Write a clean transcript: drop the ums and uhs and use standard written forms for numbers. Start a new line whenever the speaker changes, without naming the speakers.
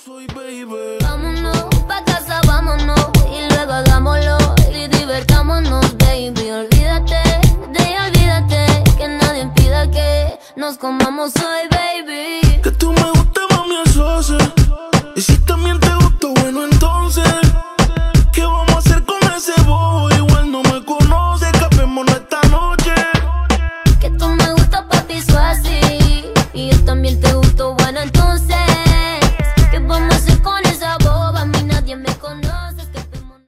soy, baby.
Vámonos pa' casa, vámonos, y luego hagámoslo y divertámonos, baby. Olvídate, que nadie impida que nos comamos hoy,